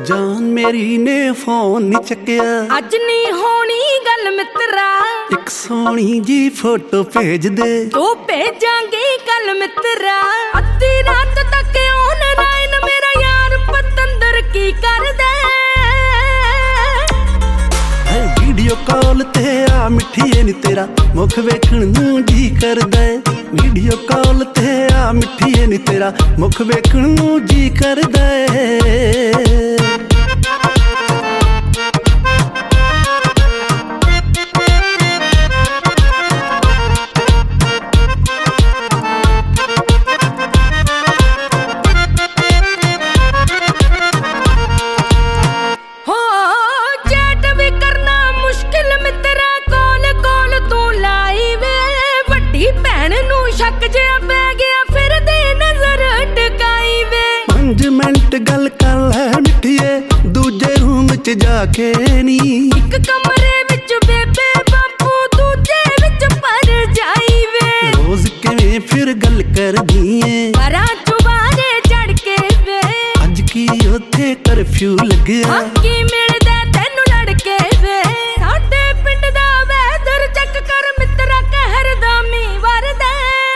जान मेरी ने फोन नहीं चक्या, अज नहीं होनी गल मित्रा। एक सोनी जी फोटो भेज दे, तो भेजांगे कल मित्रा। अद्धी रात तक ऑनलाइन मेरा यार पतंदर की कर दे। वीडियो कॉल ते आ मिठिए नी तेरा मुख वेखण नूं जी करदा है। वीडियो कॉल ते आ मिठिए नी तेरा मुख वेखण नूं जी करदा है। गल कर लै मिठिए दूजे रूम च जाके नी, एक कमरे विच बेबे बापू दूजे विच पर जाई वे। रोज किवें फिर गल कर दिए परा चुबारे चढ़ के वे। अज की उत्थे कर्फ्यू लग्या, की मिलदा तैनू लड़के वे। साडे पिंड दा वैदर चेक कर मित्रा कहर दा मींह वरदा।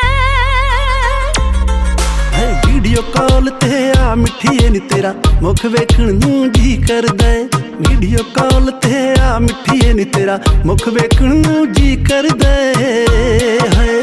वीडियो कॉल ते आ मिठिए नी तेरा मुख वेखण नूं जी करदा है। वीडियो कॉल ते आ मिठिए नी तेरा मुख वेखण नूं जी करदा है।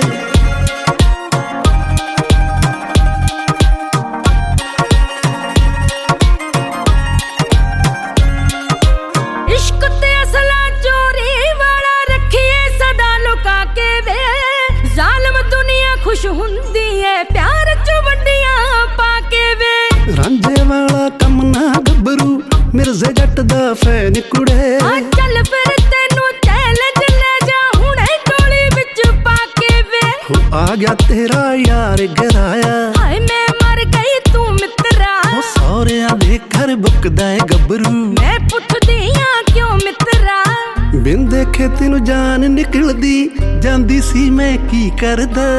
इश्क ते असला चोरी वाला रखिए सदा लुका के वे। जालिम दुनिया खुश हुंदी है प्यार च वड्डियां पाके वे। रांझे वाला कम ना गबरू मिर्जे जट दा फैन कुड़े। चल फिर तेनू चैलेंज ले जा हुणे टोली विच पाके वे। आ गया तेरा यार गराया, हाय मैं मर गई तू मित्रा। सौरियां दे घर बुकदा है गबरू, मैं पुछदी हां क्यों मित्रा। बिन देखे तेनू जान निकलदी जांदी सी मैं की करदा।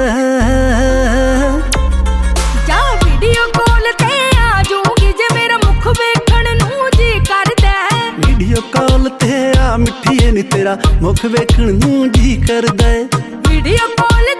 जा वीडियो कॉल ते आ जूंगी जे मेरा मुख वेखण नूं जी करदा। वीडियो कॉल ते आ मिठिए नी तेरा मुख वेखण नूं जी करदा है। Video call